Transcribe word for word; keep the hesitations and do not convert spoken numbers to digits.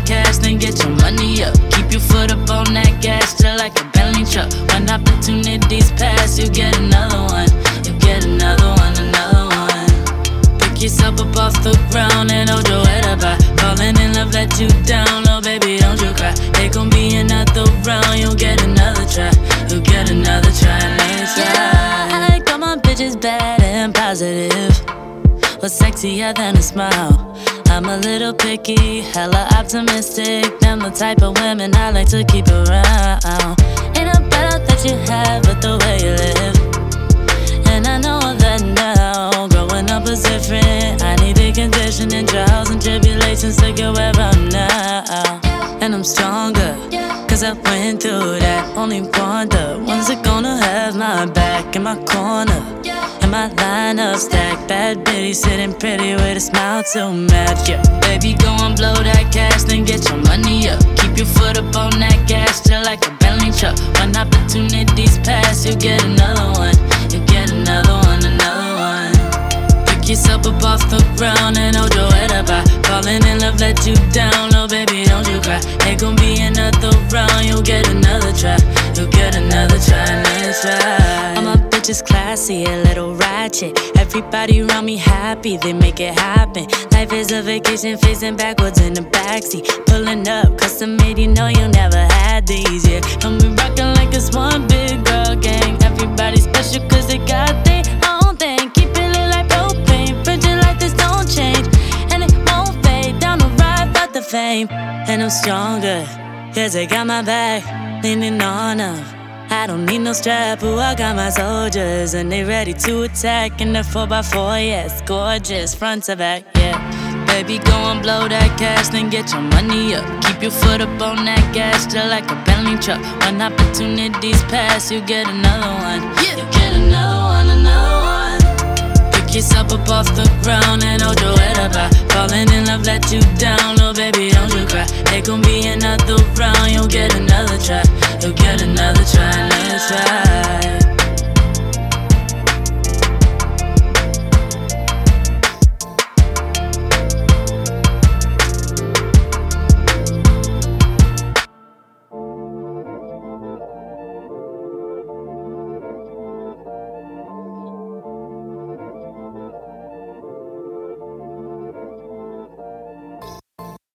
cash, then get your money up. Keep your foot up on that gas, just like a Bentley truck. When opportunities pass, you get another one. You get another one, another one. Pick yourself up off the ground and hold your head up high. Falling in love let you down, oh baby, don't you cry. It gon' be another round, you'll get another try. You'll get another try, let's try. Yeah, I like all my bitches bad and positive. What's sexier than a smile? I'm a little picky, hella optimistic. Them the type of women I like to keep around. Ain't no better that you have but the way you live. And I know that now, growing up is different. I need the conditioning, trials and tribulations to get where I'm now. And I'm stronger, cause I went through that. Only wonder, when's it gonna have my back in my corner? In my lineup stack, bad bitty sitting pretty with a smile to match, yeah. Baby, go and blow that cash, then get your money up. Keep your foot up on that gas, just like a Bentley truck. When opportunities pass, you get another one. You get another one, another one. Pick yourself up off the ground and hold your head up high. Falling in love let you down, oh baby, don't you cry. It gon' be another round, you'll get another try. You'll get another try, let's try. All my bitches classy, a little ratchet. Everybody around me happy, they make it happen. Life is a vacation, facing backwards in the backseat. Pulling up, custom made, you know you never had these, yeah. And we rockin' like it's one big girl gang. Everybody special cause they got their own thing. Keep it lit like propane, friendship like this don't change. And it won't fade, down the ride about the fame. And I'm stronger, cause they got my back, leaning on them. I don't need no strap, ooh, I got my soldiers. And they ready to attack in the four by four, yes, gorgeous, front to back, yeah. Baby, go and blow that cash, then get your money up. Keep your foot up on that gas, just like a Bentley truck. When opportunities pass, you get another one. You get another one, another one. Pick yourself up off the ground and hold your head up high. Falling in love let you down, oh baby, don't you cry. It gon' be another round, you'll get another try. You'll get another try, let's try.